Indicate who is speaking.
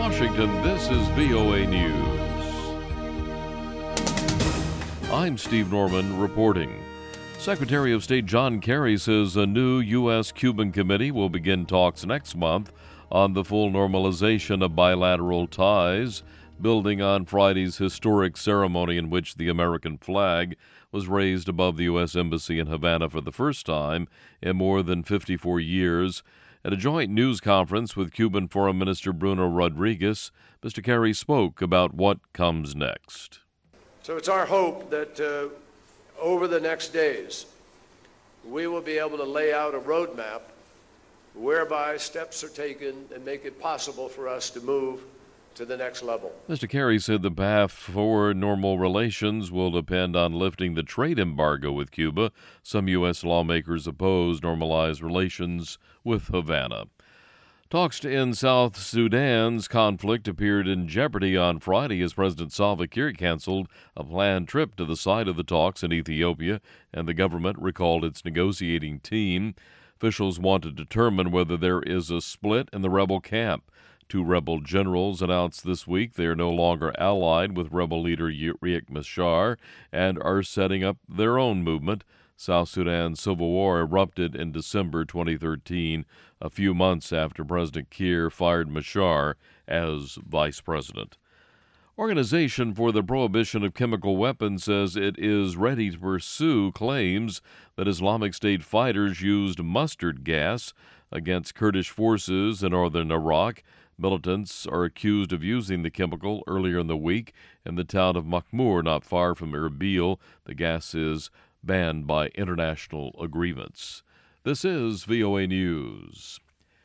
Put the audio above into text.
Speaker 1: Washington, this is VOA News. I'm Steve Norman reporting. Secretary of State John Kerry says a new U.S.-Cuban committee will begin talks next month on the full normalization of bilateral ties, building on Friday's historic ceremony in which the American flag was raised above the U.S. Embassy in Havana for the first time in more than 54 years. At a joint news conference with Cuban Foreign Minister Bruno Rodriguez, Mr. Kerry spoke about what comes next.
Speaker 2: So it's our hope that over the next days, we will be able to lay out a roadmap whereby steps are taken and make it possible for us to move to the next level.
Speaker 1: Mr. Kerry said the path for normal relations will depend on lifting the trade embargo with Cuba. Some U.S. lawmakers oppose normalized relations with Havana. Talks to end South Sudan's conflict appeared in jeopardy on Friday as President Salva Kiir canceled a planned trip to the site of the talks in Ethiopia, and the government recalled its negotiating team. Officials want to determine whether there is a split in the rebel camp. Two rebel generals announced this week they are no longer allied with rebel leader Riek Machar and are setting up their own movement. South Sudan's civil war erupted in December 2013, a few months after President Kiir fired Machar as vice president. Organization for the Prohibition of Chemical Weapons says it is ready to pursue claims that Islamic State fighters used mustard gas against Kurdish forces in northern Iraq. Militants are accused of using the chemical earlier in the week in the town of Makhmur, not far from Erbil. The gas is banned by international agreements. This is VOA News.